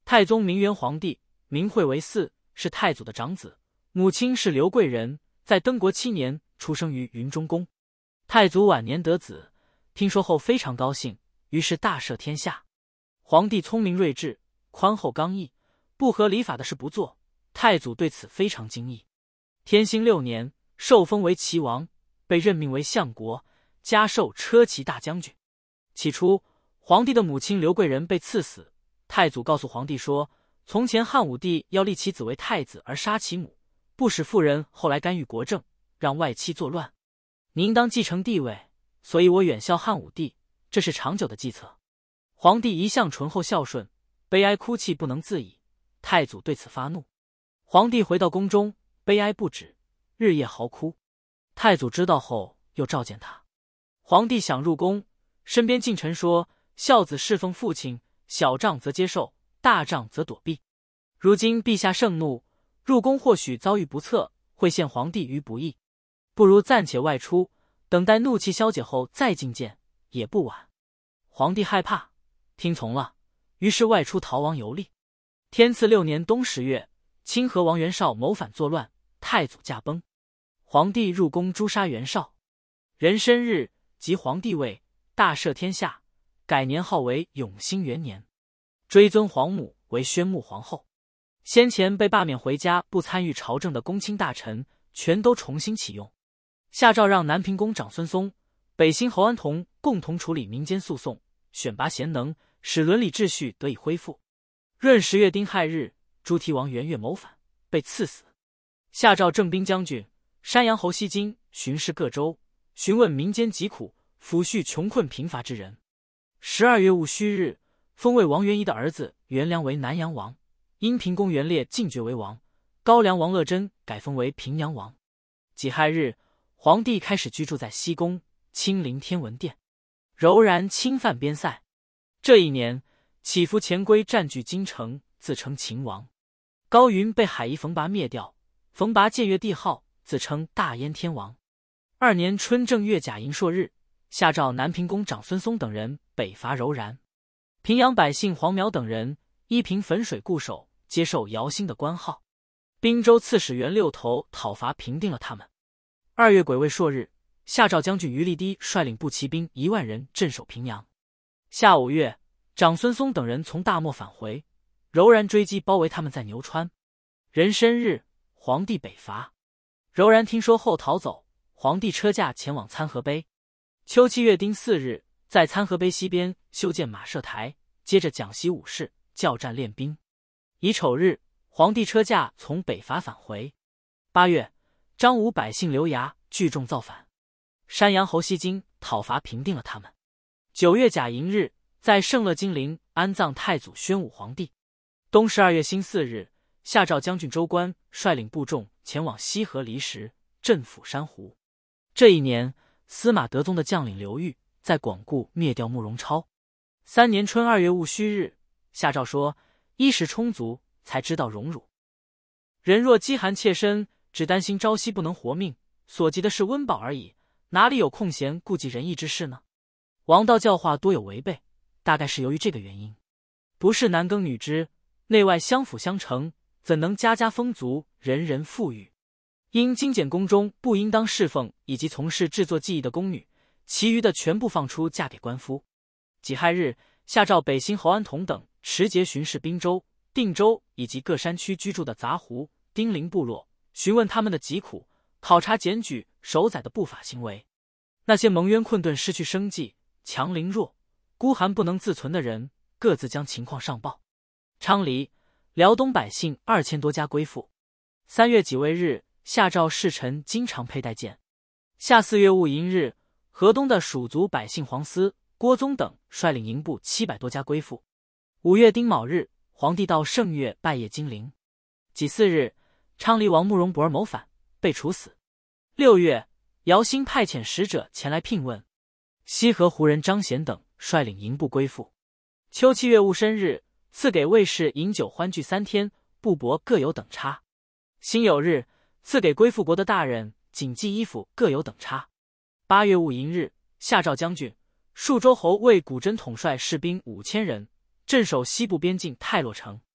太宗明元皇帝，名惠为嗣，是太祖的长子，母亲是刘贵人，在登国7年出生于云中宫。太祖晚年得子，听说后非常高兴，于是大赦天下。皇帝聪明睿智，宽厚刚毅，不合礼法的事不做，太祖对此非常惊异。天兴6年，受封为齐王，被任命为相国，加授车骑大将军。起初，皇帝的母亲刘贵人被赐死，太祖告诉皇帝说，从前汉武帝要立其子为太子而杀其母，不使妇人后来干预国政，让外戚作乱，你应当继承帝位，所以我远孝汉武帝，这是长久的计策。皇帝一向醇厚孝顺，悲哀哭泣不能自已，太祖对此发怒。皇帝回到宫中，悲哀不止，日夜嚎哭。太祖知道后，又召见他。皇帝想入宫，身边近臣说，孝子侍奉父亲，小仗则接受，大仗则躲避。如今陛下盛怒，入宫或许遭遇不测，会陷皇帝于不义，不如暂且外出，等待怒气消解后再觐见，也不晚。皇帝害怕，听从了，于是外出逃亡游历。天赐6年冬10月，清河王袁绍谋反作乱，太祖驾崩。皇帝入宫诛杀袁绍，壬申日即皇帝位，大赦天下，改年号为永兴元年，追尊皇母为宣穆皇后。先前被罢免回家不参与朝政的公卿大臣全都重新启用。下诏让南平公长孙嵩、北新侯安童共同处理民间诉讼，选拔贤能，使伦理秩序得以恢复。闰10月丁亥日，朱棣王元越谋反，被赐死。下诏正兵将军、山阳侯西京巡视各州，询问民间疾苦，抚恤穷困贫乏之人。12月戊戌日，封魏王元仪的儿子元良为南阳王，因平公元烈进爵为王，高梁王乐真改封为平阳王。己亥日，皇帝开始居住在西宫，亲临天文殿。柔然侵犯边塞。这一年，乞伏钱规占据京城，自称秦王。高云被海夷冯拔灭掉，冯拔僭越帝号，自称大燕天王。2年春正月甲寅朔日，下诏南平公长孙嵩等人北伐柔然。平阳百姓黄苗等人依凭汾水固守，接受姚兴的官号。滨州刺史袁六头讨伐平定了他们。2月癸未朔日，下诏将军于立低率领步骑兵1万人镇守平阳。下5月，长孙嵩等人从大漠返回，柔然追击包围他们在牛川。壬申日，皇帝北伐，柔然听说后逃走，皇帝车驾前往参合碑。秋7月丁巳日，在参合碑西边修建马射台，接着讲习武士，教战练兵。乙丑日，皇帝车驾从北伐返回。8月，张武百姓刘牙聚众造反，山阳侯西京讨伐平定了他们。9月甲寅日，在圣乐金陵安葬太祖宣武皇帝。冬12月辛巳日，下诏将军周官率领部众前往西河离石，镇抚珊瑚。这一年，司马德宗的将领刘裕在广固灭掉慕容超。3年春2月戊戌日，下诏说，衣食充足，才知道荣辱。人若饥寒切身，只担心朝夕不能活命，所及的是温饱而已，哪里有空闲顾及仁义之事呢？王道教化多有违背，大概是由于这个原因。不是男耕女织，内外相辅相成，怎能家家丰足，人人富裕？因精简宫中不应当侍奉以及从事制作技艺的宫女，其余的全部放出嫁给官夫。己亥日，下诏北新侯安童等持节巡视滨州、定州以及各山区居住的杂胡、丁零部落，询问他们的疾苦，考察检举守宰的不法行为。那些蒙冤困顿、失去生计、强凌弱、孤寒不能自存的人，各自将情况上报。昌黎、辽东百姓2000多家归附。3月己未日，下诏侍臣经常佩戴剑。夏4月戊寅日，河东的蜀族百姓黄思、郭宗等率领营部700多家归附。5月丁卯日，皇帝到圣岳拜谒金陵。己巳日，昌黎王慕容博儿谋反，被处死。6月，姚兴派遣使者前来聘问。西河胡人张显等率领营部归附。秋7月戊申日，赐给卫士饮酒欢聚3天，布帛各有等差。辛酉日，赐给归附国的大人谨记衣服各有等差。8月戊寅日，下诏将军、数州侯魏古真统帅士兵5000人，镇守西部边境泰洛城。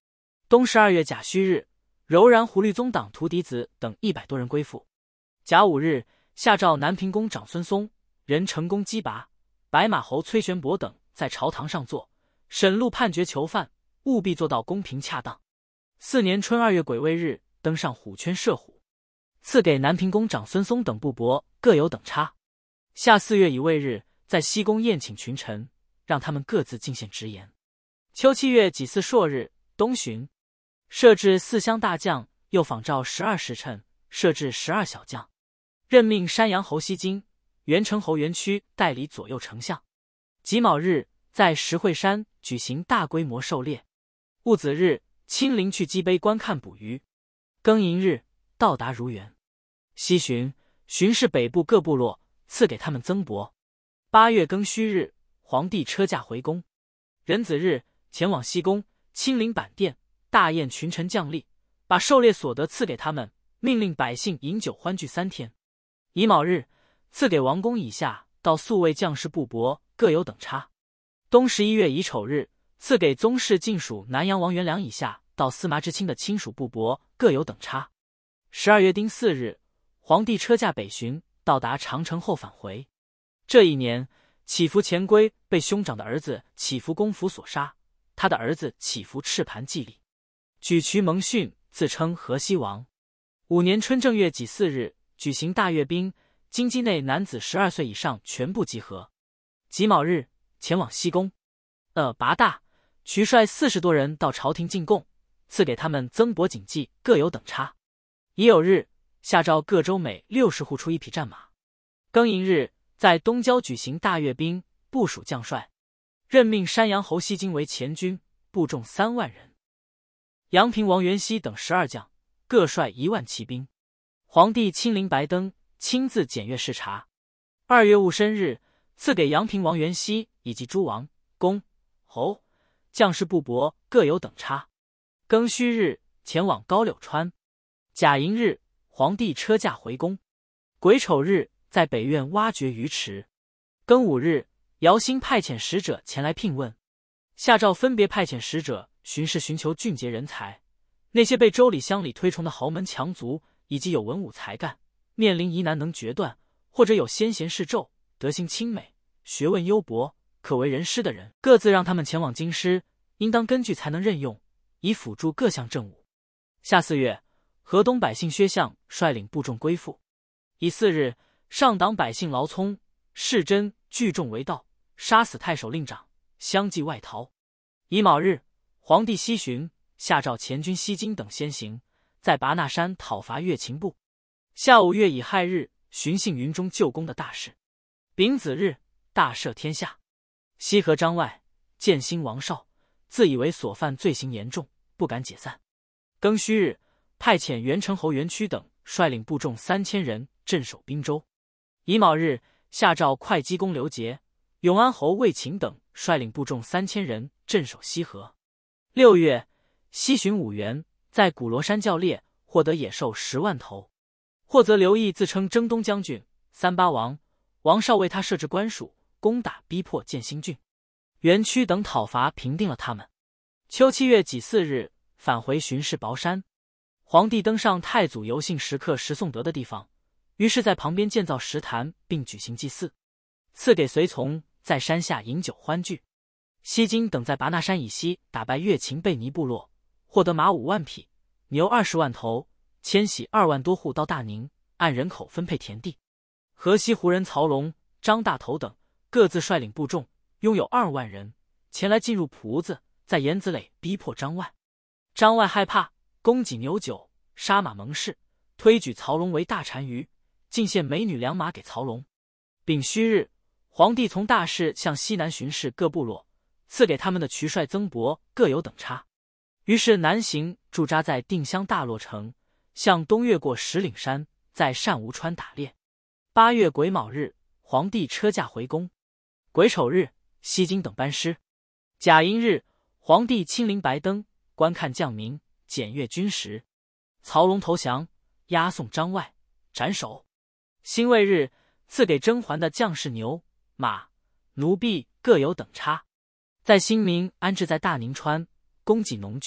冬12月甲戌日，柔然胡律宗党徒弟子等100多人归附。甲午日，下诏南平公长孙松人成功击拔，白马侯崔玄伯等在朝堂上坐，审录判决囚犯，务必做到公平恰当。4年春2月癸未日，登上虎圈射虎，赐给南平公长孙松等部伯各有等差。夏4月乙未日，在西宫宴请群臣，让他们各自进献直言。秋7月己巳朔日，东巡，设置4乡大将，又仿照12时辰，设置12小将，任命山阳侯西京、元城侯元屈代理左右丞相。己卯日，在石会山举行大规模狩猎。戊子日，亲临去击碑观看捕鱼。庚寅日，到达如原。西巡，巡视北部各部落，赐给他们增帛。8月庚戌日，皇帝车驾回宫。壬子日，前往西宫，亲临板殿，大宴群臣将吏，把狩猎所得赐给他们，命令百姓饮酒欢聚3天。乙卯日，赐给王公以下到宿卫将士部伯各有等差。冬11月乙丑日，赐给宗室晋属南阳王元良以下到司马之卿的亲属部伯各有等差。12月丁巳日，皇帝车驾北巡，到达长城后返回。这一年，乞伏钱龟被兄长的儿子乞伏公服所杀，他的儿子乞伏赤盘继立，举渠蒙逊，自称河西王。5年春正月己巳日，举行大阅兵，京畿内男子12岁以上全部集合。己卯日，前往西宫。拔大，渠率40多人到朝廷进贡，赐给他们增帛锦记各有等差。乙酉日，下诏各州每60户出1匹战马。庚寅日，在东郊举行大阅兵，部署将帅，任命山阳侯西京为前军，部众3万人。阳平王元熙等12将，各率1万骑兵。皇帝亲临白登，亲自检阅视察。2月戊申日，赐给阳平王元熙以及诸王、公、侯、将士部伯各有等差。庚戌日，前往高柳川。甲寅日，皇帝车驾回宫。癸丑日，在北苑挖掘鱼池。庚午日，姚兴派遣使者前来聘问，下诏分别派遣使者巡视寻求俊杰人才，那些被州里乡里推崇的豪门强族，以及有文武才干、面临疑难能决断，或者有先贤世胄、德行清美、学问优博、可为人师的人，各自让他们前往京师，应当根据才能任用，以辅助各项政务。夏4月，河东百姓薛相率领部众归附。乙巳日，上党百姓劳聪、世真聚众为盗，杀死太守令长，相继外逃。乙卯日，皇帝西巡，下诏前军西京等先行，在拔那山讨伐越秦部。夏5月乙亥日，巡幸云中救功的大事。丙子日，大赦天下。西河张外、建兴王绍自以为所犯罪行严重，不敢解散。庚戌日，派遣元城侯元屈等率领部众3000人镇守滨州。乙卯日，下诏会稽公刘杰、永安侯魏秦等率领部众3000人镇守西河。6月，西巡五原，在古罗山教猎，获得野兽10万头。或则刘毅自称征东将军、38王，王绍为他设置官署，攻打逼迫建兴郡。元屈等讨伐平定了他们。秋7月己巳日，返回巡视雹山。皇帝登上太祖游幸时刻石颂德的地方，于是在旁边建造石坛，并举行祭祀，赐给随从在山下饮酒欢聚。西京等在拔那山以西打败越秦贝尼部落，获得马5万匹，牛20万头，迁徙2万多户到大宁，按人口分配田地。河西胡人曹龙、张大头等各自率领部众，拥有2万人，前来进入蒲子，在严子垒逼迫张外。张外害怕，供给牛酒，杀马盟誓，推举曹龙为大单于，进献美女良马给曹龙。丙戌日，皇帝从大士向西南巡视各部落，赐给他们的渠率增帛各有等差。于是南行，驻扎在定襄大洛城，向东越过石岭山，在单吴川打猎。8月癸卯日，皇帝车驾回宫。癸丑日，西京等班师。甲寅日，皇帝亲临白登，观看将民，检阅军实。曹龙投降，押送张外，斩首。辛未日，赐给甄嬛的将士牛、马、奴婢各有等差。在新民安置在大宁川，供给农具，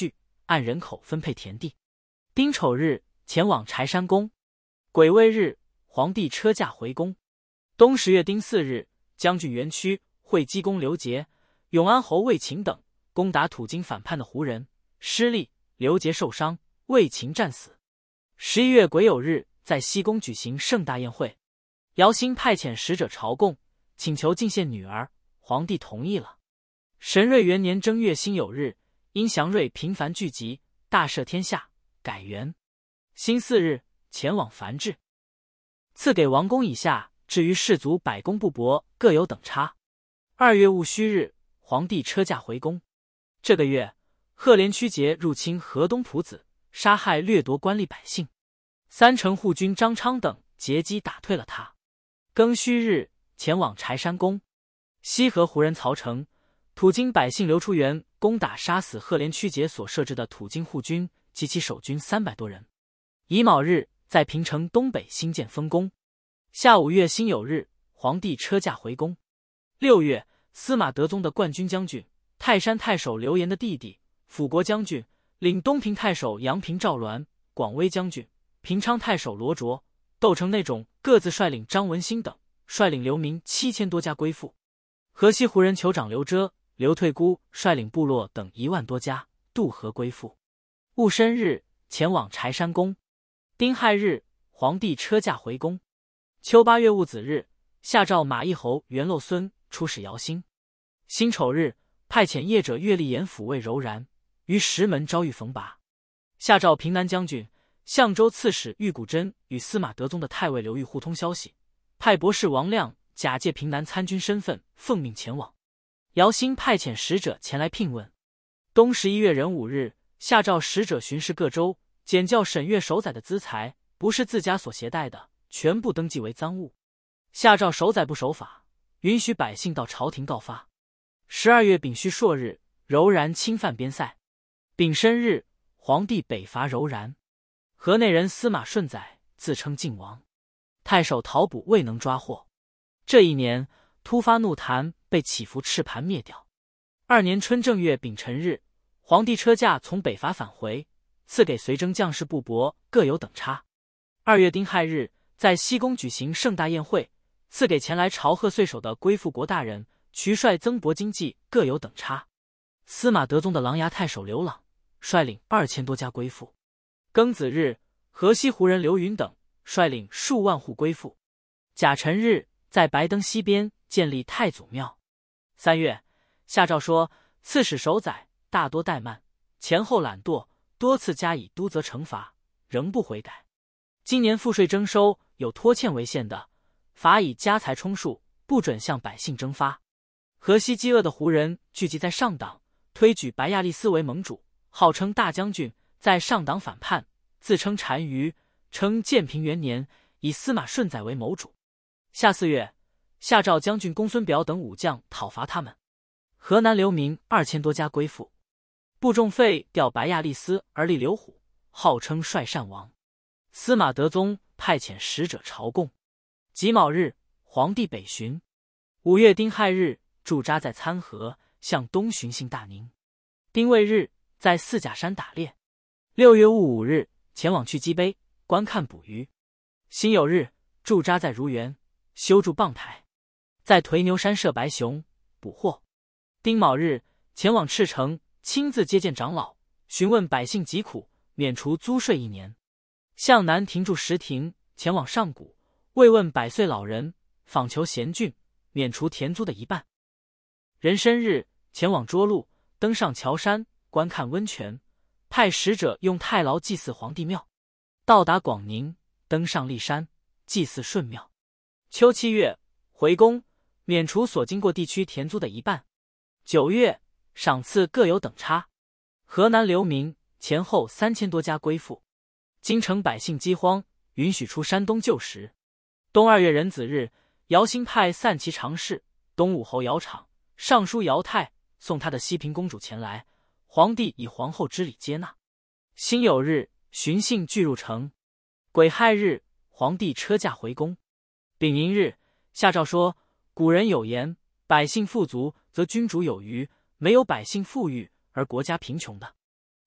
按人口分配田地。丁丑日，前往柴山宫。癸未日，皇帝车驾回宫。冬10月丁巳日，将军元区、会稽公刘杰、永安侯魏秦等攻打途经反叛的胡人，失利，刘杰受伤，魏秦战死。11月癸酉日，在西宫举行盛大宴会，姚兴派遣使者朝贡，请求进献女儿，皇帝同意了。神瑞元年正月辛酉日，因祥瑞频繁聚集，大赦天下，改元。辛巳日，前往繁治。赐给王公以下至于士族百公布帛各有等差。2月戊戌日，皇帝车驾回宫。这个月，赫连屈节入侵河东蒲子，杀害掠夺官吏百姓。三城护军张昌等截击打退了他。庚戌日，前往柴山宫。西河胡人曹成、土京百姓刘出元攻打杀死赫连屈节所设置的土京护军及其守军300多人。乙卯日，在平城东北兴建丰宫。下5月辛酉日，皇帝车驾回宫。6月，司马德宗的冠军将军、泰山太守刘延的弟弟、辅国将军、领东平太守杨平赵鸾、广威将军、平昌太守罗卓、窦成内种各自率领张文兴等，率领流民7000多家归附。河西胡人酋长刘遮、刘退孤率领部落等1万多家渡河归附。戊申日，前往柴山宫。丁亥日，皇帝车驾回宫。秋8月戊子日，下诏马邑侯袁漏孙出使姚兴。辛丑日，派遣业者岳立言抚慰柔然，于石门招遇冯拔。下诏平南将军、相州刺史郁古真与司马德宗的太尉刘裕互通消息，派博士王亮假借平南参军身份奉命前往。姚兴派遣使者前来聘问。冬11月壬午日，下诏使者巡视各州，检校审阅守宰的资财，不是自家所携带的，全部登记为赃物。下诏守宰不守法，允许百姓到朝廷告发。12月丙戌朔日，柔然侵犯边塞。丙申日，皇帝北伐柔然。河内人司马顺载自称晋王，太守陶补未能抓获。这一年，突发怒谭被起伏赤盘灭掉。2年春正月丙辰日，皇帝车驾从北伐返回，赐给随征将士布帛各有等差。2月丁亥日，在西宫举行盛大宴会，赐给前来朝贺岁首的归附国大人、渠帅增帛经济各有等差。司马德宗的琅琊太守刘朗率领2000多家归附。庚子日，河西胡人刘云等率领数万户归附。甲辰日，在白登西边建立太祖庙。3月，下诏说刺史守宰大多怠慢，前后懒惰，多次加以督责惩罚，仍不悔改。今年赋税征收有拖欠为限的，罚以家财充数，不准向百姓征发。河西饥饿的胡人聚集在上党，推举白亚利斯为盟主，号称大将军，在上党反叛，自称单于，称建平元年，以司马顺载为谋主。下4月，下诏将军公孙表等武将讨伐他们。河南流民2000多家归附。部众废调白亚利斯而立刘虎，号称帅善王。司马德宗派遣使者朝贡。己卯日，皇帝北巡。5月丁亥日，驻扎在参河，向东巡幸大宁。丁未日，在四甲山打猎。6月戊午日，前往去鸡碑观看捕鱼。辛酉日，驻扎在如园，修筑棒台。在颓牛山射白熊，捕获。丁卯日，前往赤城，亲自接见长老，询问百姓疾苦，免除租税1年。向南停驻石亭，前往上谷，慰问100岁老人，访求贤俊，免除田租的1半。壬申日，前往涿鹿，登上桥山，观看温泉，派使者用太牢祭祀皇帝庙。到达广宁，登上骊山，祭祀顺庙。秋7月，回宫，免除所经过地区田租的1半。9月，赏赐各有等差。河南流民前后3000多家归附。京城百姓饥荒，允许出山东救食。冬2月壬子日，姚兴派散骑常侍、东武侯姚昶、尚书姚泰送他的西平公主前来，皇帝以皇后之礼接纳。辛酉日，巡幸俱入城。癸亥日，皇帝车驾回宫。丙寅日，下诏说，古人有言，百姓富足则君主有余，没有百姓富裕而国家贫穷的。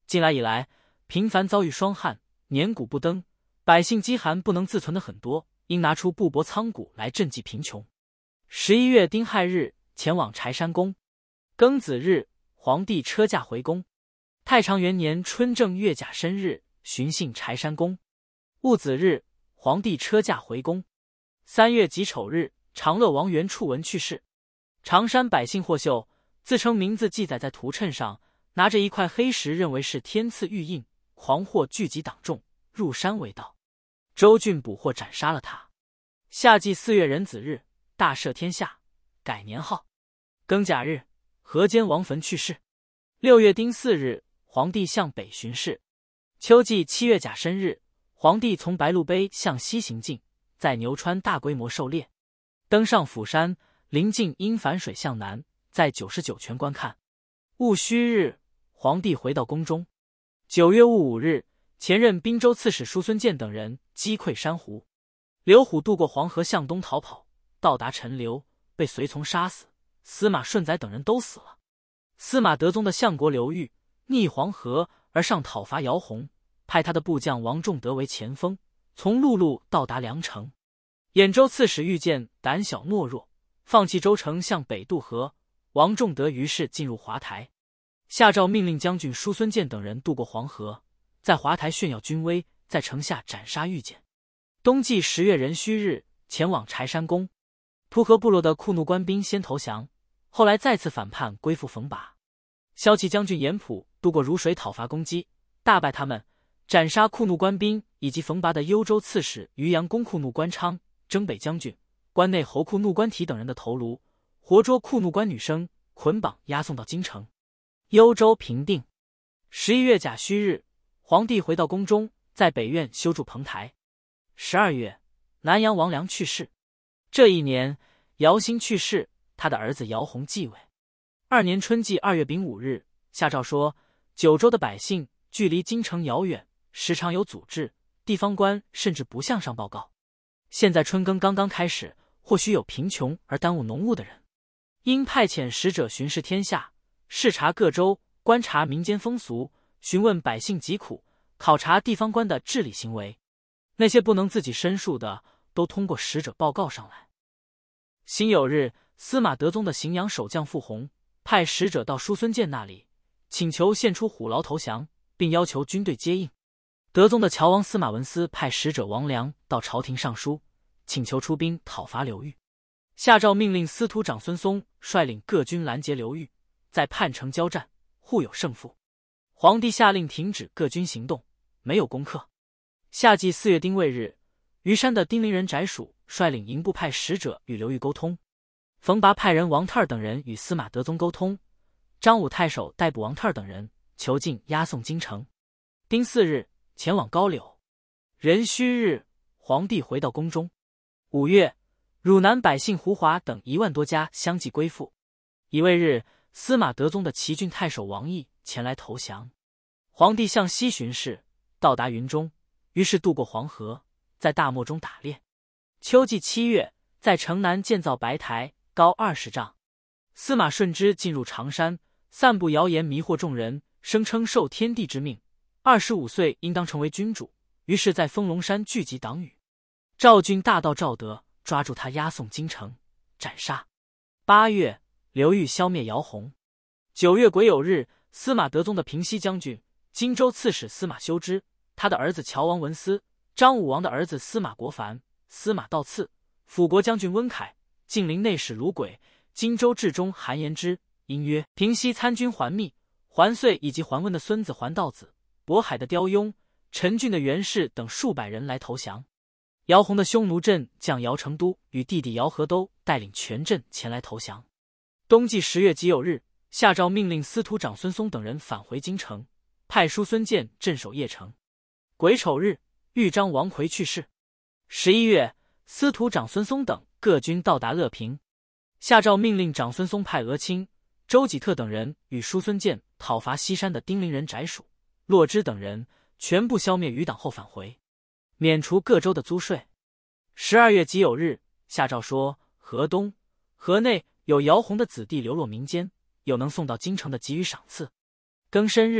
近来以来，频繁遭遇霜旱，年谷不登，百姓饥寒不能自存的很多，应拿出布帛仓谷来赈济贫穷。11月丁亥日，前往柴山宫。庚子日，皇帝车驾回宫。太常元年春正月甲申日，巡幸柴山宫。戊子日，皇帝车驾回宫。3月己丑日，长乐王袁处文去世。常山百姓获秀，自称名字记载在图谶上，拿着一块黑石，认为是天赐玉印，狂获聚集党众，入山为盗。州郡捕获斩杀了他。夏季4月壬子日，大赦天下，改年号。庚甲日，河间王坟去世。6月丁巳日，皇帝向北巡视。秋季7月甲申日，皇帝从白鹿碑向西行进，在牛川大规模狩猎，登上釜山，临近因樊水向南，在99泉观看。戊戌日，皇帝回到宫中。9月戊午日，前任滨州刺史叔孙健等人击溃珊瑚。刘虎渡过黄河向东逃跑，到达陈留，被随从杀死，司马顺载等人都死了。司马德宗的相国刘裕逆黄河而上讨伐姚泓，派他的部将王仲德为前锋，从陆路到达梁城。兖州刺史遇见胆小懦弱，放弃州城向北渡河，王仲德于是进入华台。下诏命令将军叔孙健等人渡过黄河，在华台炫耀军威，在城下斩杀遇见。冬季10月壬戌日，前往柴山宫。蒲河部落的库怒官兵先投降，后来再次反叛，归附冯拔。骁骑将军严普渡过汝水讨伐攻击，大败他们，斩杀库怒官兵以及冯拔的幽州刺史渔阳公库怒官昌、征北将军、关内侯库怒官提等人的头颅，活捉库怒官女生，捆绑押送到京城。幽州平定。11月甲戌日，皇帝回到宫中，在北院修筑棚台。12月，南阳王良去世。这一年，姚兴去世，他的儿子姚泓继位。2年春季2月丙午日，下诏说，九州的百姓距离京城遥远，时常有阻滞，地方官甚至不向上报告。现在春耕刚刚开始，或许有贫穷而耽误农务的人，应派遣使者巡视天下，视察各州，观察民间风俗，询问百姓疾苦，考察地方官的治理行为。那些不能自己申述的，都通过使者报告上来。辛酉日，司马德宗的荥阳守将傅弘派使者到叔孙健那里，请求献出虎牢投降，并要求军队接应。德宗的乔王司马文思派使者王良到朝廷上书，请求出兵讨伐刘裕。下诏命令司徒长孙松率领各军拦截刘裕，在泮城交战，互有胜负。皇帝下令停止各军行动，没有攻克。夏季4月丁未日，虞山的丁陵人翟属率领营部派使者与刘裕沟通。冯拔派人王泰等人与司马德宗沟通，张武太守逮捕王泰等人，囚禁押送京城。丁巳日，前往高柳。壬戌日，皇帝回到宫中。5月，汝南百姓胡华等1万多家相继归附。乙未日，司马德宗的齐郡太守王毅前来投降。皇帝向西巡视，到达云中，于是渡过黄河，在大漠中打猎。秋季7月，在城南建造白台，高20丈。司马顺之进入常山，散布谣言，迷惑众人，声称受天地之命，25岁应当成为君主，于是在丰隆山聚集党羽。赵郡大盗赵德抓住他，押送京城，斩杀。8月，刘裕消灭姚泓。9月癸酉日，司马德宗的平西将军、荆州刺史司马修之，他的儿子乔王文思，张武王的儿子司马国凡、司马道次，辅国将军温凯，晋陵内史卢轨，荆州治中韩延之，因曰平西参军桓密、桓遂以及桓温的孙子桓道子、渤海的刁雍、陈郡的袁氏等数百人来投降。姚泓的匈奴镇将姚成都与弟弟姚和都带领全镇前来投降。冬季10月己酉日，下诏命令司徒长孙松等人返回京城，派叔孙健镇守邺城。癸丑日，豫章王奎去世。11月，司徒长孙松等各军到达乐平，下诏命令长孙松派俄卿、周己特等人与叔孙健讨伐西山的丁陵人翟属、骆之等人，全部消灭余党后返回，免除各州的租税。12月己酉日，下诏说，河东、河内有姚泓的子弟流落民间，有能送到京城的给予赏赐。庚申日，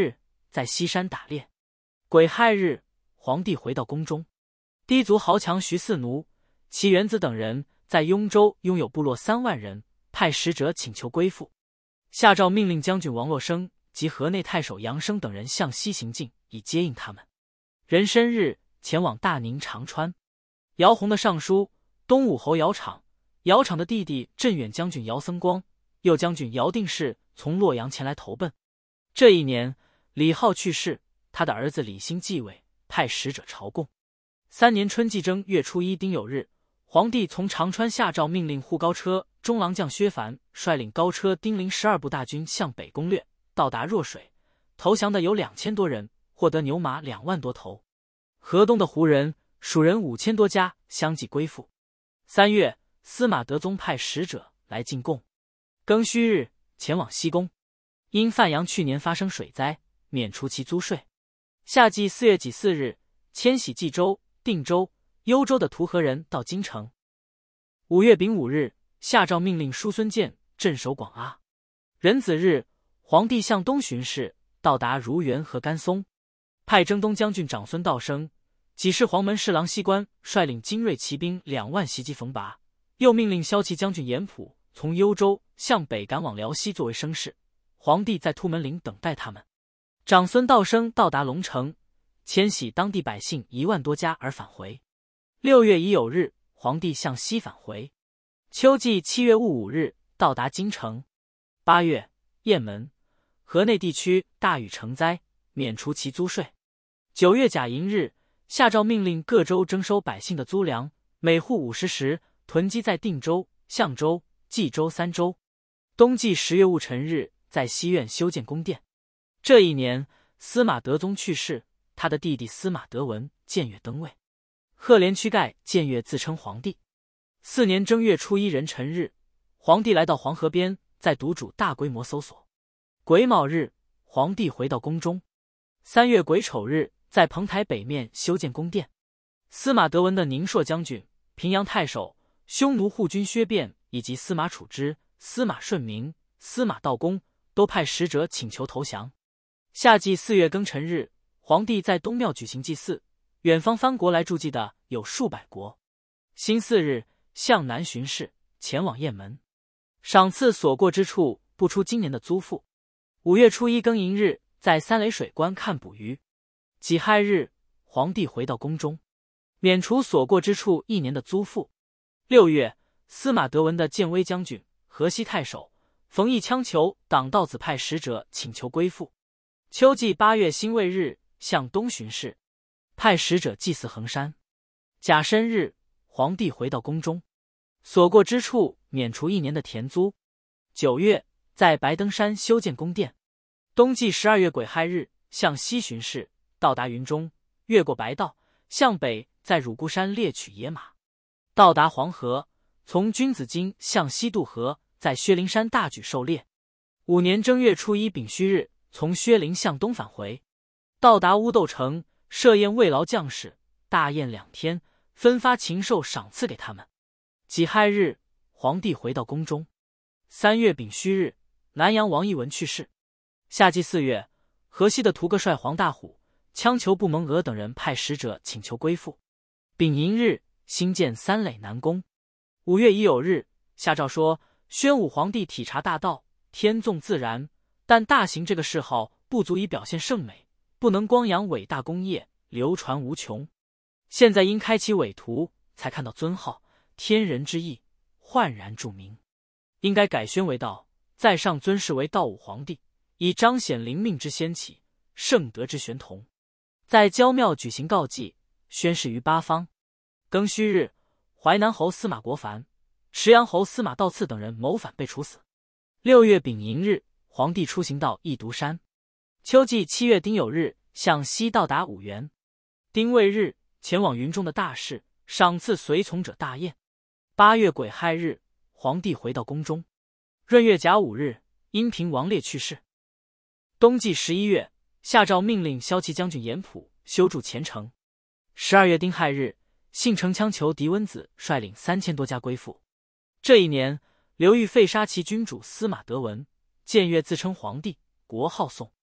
在西山打猎。癸亥日，皇帝回到宫中。氐族豪强徐四奴、其元子等人在雍州拥有部落3万人，派使者请求归附。下诏命令将军王洛生及河内太守杨生等人向西行进，以接应他们。壬申日，前往大宁长川。姚宏的上书，东武侯姚昶、姚昶的弟弟镇远将军姚僧光、右将军姚定氏从洛阳前来投奔。这一年，李浩去世，他的儿子李兴继位，派使者朝贡。3年春季正月初1丁酉日，皇帝从长川下诏命令护高车中郎将薛凡率领高车丁零12部大军向北攻略，到达若水，投降的有2000多人，获得牛马2万多头。河东的胡人、蜀人5000多家相继归附。3月，司马德宗派使者来进贡。庚戌日，前往西宫。因范阳去年发生水灾，免除其租税。夏季4月己巳日，迁徙冀州、定州、幽州的涂河人到京城。5月丙午日，下诏命令叔孙建镇守广阿。壬子日，皇帝向东巡视，到达如原和甘松，派征东将军长孙道生、给事黄门侍郎西关率领精锐骑兵2万袭击冯拔，又命令骁骑将军严普从幽州向北赶往辽西作为声势。皇帝在兔门岭等待他们。长孙道生到达龙城，迁徙当地百姓1万多家而返回。6月乙酉日，皇帝向西返回。秋季7月戊午日，到达京城。8月，雁门、河内地区大雨成灾，免除其租税。9月甲寅日，下诏命令各州征收百姓的租粮，每户50石，囤积在定州、象州、冀州3州。冬季10月戊辰日，在西苑修建宫殿。这一年，司马德宗去世，他的弟弟司马德文僭越登位。赫连屈盖僭越自称皇帝。4年正月初1壬辰日，皇帝来到黄河边，在赌主大规模搜索。癸卯日，皇帝回到宫中。3月癸丑日，在彭台北面修建宫殿。司马德文的宁朔将军、平阳太守、匈奴护军薛辩以及司马处之、司马顺明、司马道公都派使者请求投降。夏季4月庚辰日，皇帝在东庙举行祭祀，远方藩国来助祭的有数百国。辛巳日，向南巡视，前往雁门，赏赐所过之处不出今年的租赋。5月初1庚寅日，在三雷水关看捕鱼。己亥日，皇帝回到宫中，免除所过之处1年的租赋。6月，司马德文的建威将军、河西太守冯异羌求党道子派使者请求归附。秋季8月辛未日，向东巡视，派使者祭祀衡山。甲申日，皇帝回到宫中，所过之处免除1年的田租。9月，在白登山修建宫殿。冬季12月癸亥日，向西巡视，到达云中，越过白道，向北在乳孤山猎取野马。到达黄河，从君子津向西渡河，在薛灵山大举狩猎。5年正月初1丙戌日，从薛陵向东返回。到达乌豆城，设宴慰劳将士，大宴2天，分发禽兽赏赐给他们。己亥日，皇帝回到宫中。3月丙戌日，南阳王义文去世。夏季4月，河西的屠个帅黄大虎、羌求不蒙额等人派使者请求归附。丙寅日，兴建三垒南宫。5月乙酉日，下诏说，宣武皇帝体察大道，天纵自然，但大行这个谥号不足以表现圣美，不能光扬伟大功业，流传无穷。现在因开启伪图，才看到尊号，天人之意，焕然著名。应该改宣为道，在上尊谥为道武皇帝，以彰显灵命之先启，圣德之玄同。在郊庙举行告祭，宣示于八方。庚戌日，淮南侯司马国凡、池阳侯司马道次等人谋反被处死。6月丙寅日，皇帝出行到义渎山。秋季7月丁酉日，向西到达五原。丁未日，前往云中的大事，赏赐随从者大宴。8月癸亥日，皇帝回到宫中。闰月甲午日，因平王烈去世。冬季11月，下诏命令骁骑将军严普修筑前城。12月丁亥日，信城羌求狄温子率领3000多家归附。这一年，刘裕废杀其君主司马德文，僭越自称皇帝，国号宋。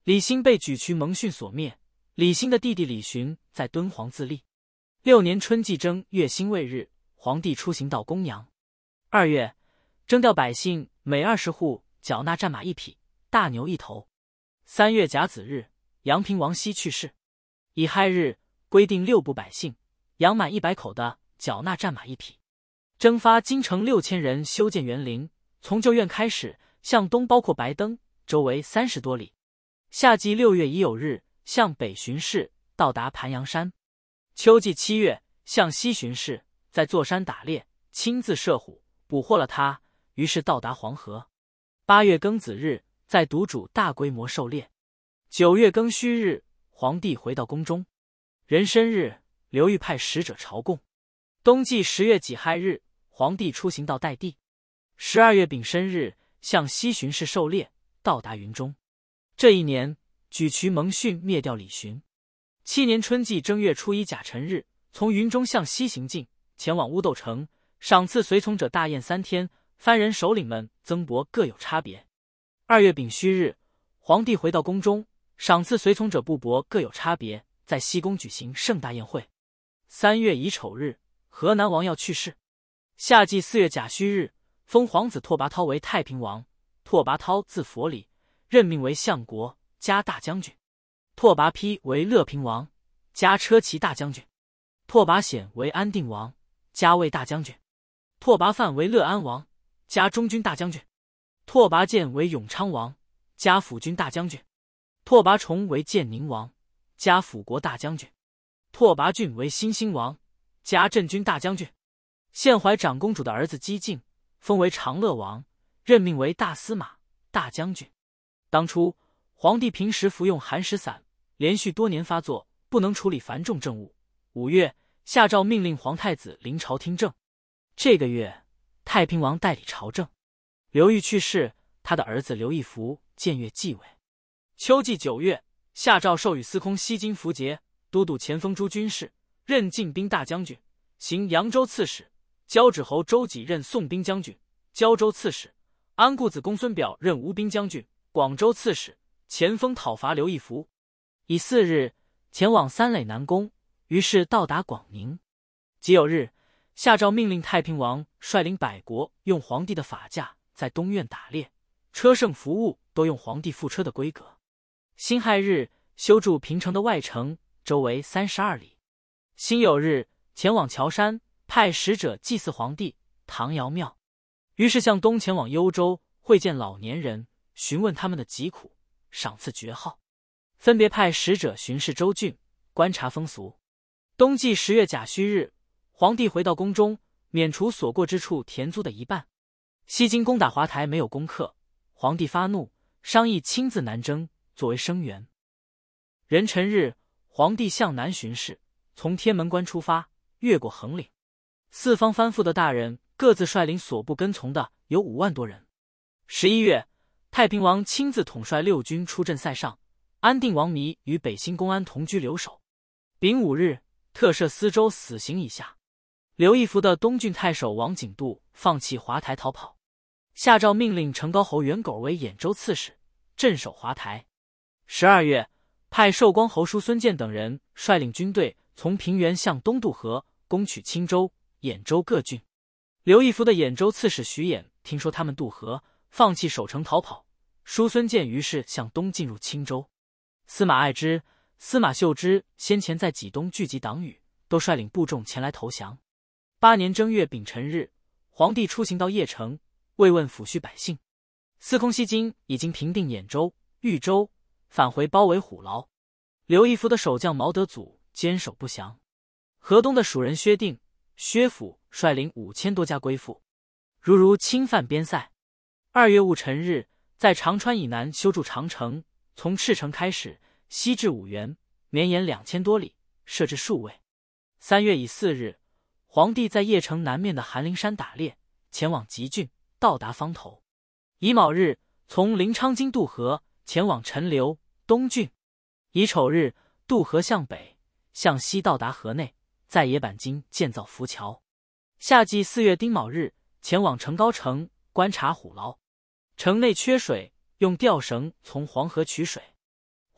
李兴被沮渠蒙逊所灭，李兴的弟弟李寻在敦煌自立。6年春季正月辛未日，皇帝出行到公羊。2月，征调百姓每20户缴纳战马1匹，大牛1头。3月甲子日，阳平王羲去世。乙亥日，规定6部百姓养满100口的缴纳战马1匹。征发京城6000人修建园林，从旧院开始，向东包括白登，周围30多里。夏季6月乙酉日，向北巡视，到达盘阳山。秋季7月，向西巡视，在座山打猎，亲自射虎，捕获了他，于是到达黄河。8月庚子日，在独主大规模狩猎。9月庚戌日，皇帝回到宫中。壬申日，刘裕派使者朝贡。冬季10月己亥日，皇帝出行到代地。12月丙申日，向西巡视狩猎，到达云中。这一年，沮渠蒙逊灭掉李寻。7年春季正月初1甲辰日，从云中向西行进，前往乌豆城，赏赐随从者大宴3天，藩人首领们增帛各有差别。2月丙戌日，皇帝回到宫中，赏赐随从者布帛各有差别，在西宫举行盛大宴会。3月乙丑日，河南王要去世。夏季4月甲戌日，封皇子拓跋焘为太平王。拓跋焘字佛里，任命为相国，加大将军。拓跋丕为乐平王，加车骑大将军。拓跋显为安定王，加卫大将军。拓跋范为乐安王，加中军大将军。拓跋建为永昌王，加辅军大将军。拓跋崇为建宁王，加辅国大将军。拓跋浚为新兴王，加镇军大将军。献怀长公主的儿子姬敬，封为长乐王，任命为大司马、大将军。当初皇帝平时服用寒食散，连续多年发作，不能处理繁重政务。5月，下诏命令皇太子临朝听政。这个月，太平王代理朝政。刘裕去世，他的儿子刘义福僭越继位。秋季9月，下诏授予司空西京符节，都督前锋诸军事，任进兵大将军，行扬州刺史。交趾侯周济任宋兵将军，交州刺史。安固子公孙表任吴兵将军，广州刺史，前锋讨伐刘义福。乙巳日，前往三垒南宫，于是到达广宁。己酉日，下诏命令太平王率领百国用皇帝的法驾在东苑打猎，车乘服务都用皇帝副车的规格。辛亥日，修筑平城的外城，周围32里。辛酉日，前往乔山，派使者祭祀皇帝，唐尧庙。于是向东前往幽州，会见老年人，询问他们的疾苦，赏赐爵号。分别派使者巡视州郡，观察风俗。冬季10月甲戌日，皇帝回到宫中，免除所过之处田租的1半。西京攻打华台没有攻克，皇帝发怒，商议亲自南征，作为声援。壬辰日，皇帝向南巡视，从天门关出发，越过横岭。四方藩赋的大人各自率领所部跟从的有5万多人。11月，太平王亲自统帅6军出镇塞上，安定王弥与北新公安同居留守。丙午日，特赦司州死刑以下。刘义福的东郡太守王景度放弃华台逃跑，下诏命令成高侯元狗为兖州刺史，镇守华台。12月，派寿光侯叔孙建等人率领军队从平原向东渡河，攻取青州、兖州各郡。刘义福的兖州刺史徐衍听说他们渡河，放弃守城逃跑，叔孙建于是向东进入青州。司马爱之、司马秀之先前在济东聚集党羽，都率领部众前来投降。8年正月丙辰日，皇帝出行到邺城，慰问抚恤百姓。司空西京已经平定兖州、豫州，返回包围虎牢。刘义福的守将毛德祖坚守不降。河东的蜀人薛定、薛府率领5000多家归附，如侵犯边塞。2月戊辰日，在长川以南修筑长城，从赤城开始，西至五原，绵延2000多里，设置数位。3月乙巳日，皇帝在邺城南面的韩陵山打猎，前往吉郡，到达方头。乙卯日，从临昌津渡河，前往陈留、东郡。乙丑日，渡河向北，向西到达河内，在野坂津建造浮桥。夏季4月丁卯日，前往成高城，观察虎牢。城内缺水，用吊绳从黄河取水。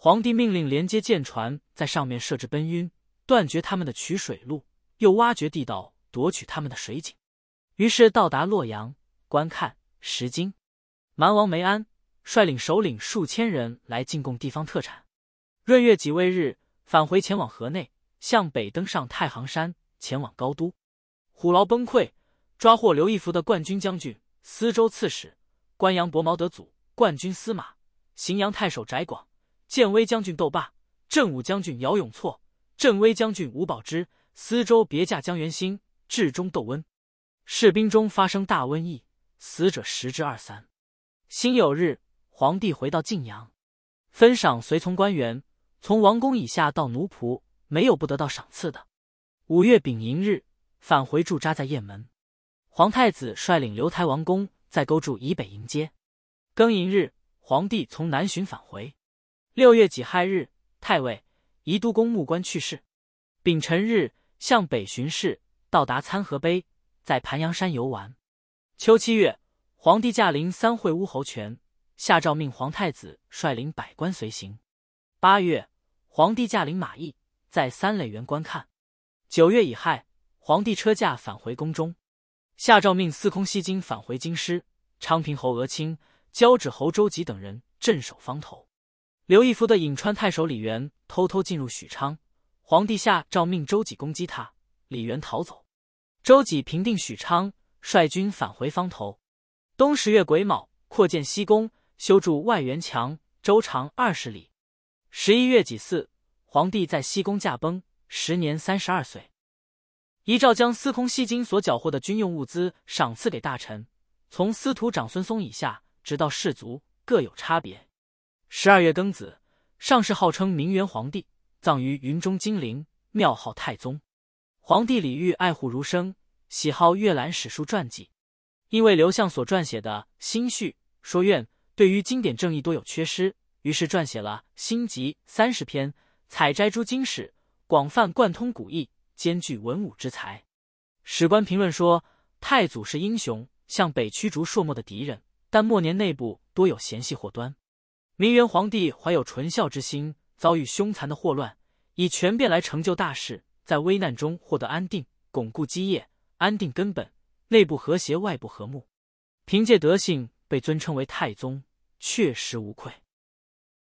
皇帝命令连接舰船在上面设置奔晕，断绝他们的取水路，又挖掘地道夺取他们的水井。于是到达洛阳，观看食经。蛮王梅安率领首领数千人来进贡地方特产。闰月己未日，返回前往河内，向北登上太行山，前往高都。虎牢崩溃，抓获刘义福的冠军将军、司州刺史、关阳伯毛德祖、冠军司马、荥阳太守翟广、建威将军窦霸、镇武将军姚永痤、镇威将军吴保之、司州别驾江元兴、治中窦温。士兵中发生大瘟疫，死者10之23。辛酉日，皇帝回到晋阳，分赏随从官员，从王公以下到奴仆，没有不得到赏赐的。5月丙寅日，返回驻扎在雁门。皇太子率领留台王公在勾住以北迎接。庚寅日，皇帝从南巡返回。6月己亥日，太尉、宜都公穆官去世。丙辰日，向北巡视，到达参合碑，在盘阳山游玩。秋7月，皇帝驾临三会乌侯泉，下诏命皇太子率领百官随行。8月，皇帝驾临马邑，在三类园观看。9月乙亥，皇帝车驾返回宫中，下诏命司空西京返回京师，昌平侯额卿、交趾侯周吉等人镇守方头。刘义福的颍川太守李元偷偷进入许昌，皇帝下诏命周吉攻击他，李元逃走。周吉平定许昌，率军返回方头。冬10月癸卯，扩建西宫，修筑外园墙，周长20里。11月己巳，皇帝在西宫驾崩，时年32岁。遗诏将司空西京所缴获的军用物资赏赐给大臣，从司徒长孙松以下，直到士族，各有差别。12月庚子，上世号称明元皇帝，葬于云中金陵，庙号太宗。皇帝李煜爱护儒生，喜好阅览史书传记。因为刘向所撰写的《新序》说院对于经典正义多有缺失，于是撰写了《新集》30篇，采摘诸经史，广泛贯通古义，兼具文武之才。史官评论说，太祖是英雄，向北驱逐朔漠的敌人，但末年内部多有嫌隙祸端。明元皇帝怀有纯孝之心，遭遇凶残的祸乱，以权变来成就大事，在危难中获得安定，巩固基业，安定根本，内部和谐，外部和睦，凭借德性被尊称为太宗，确实无愧。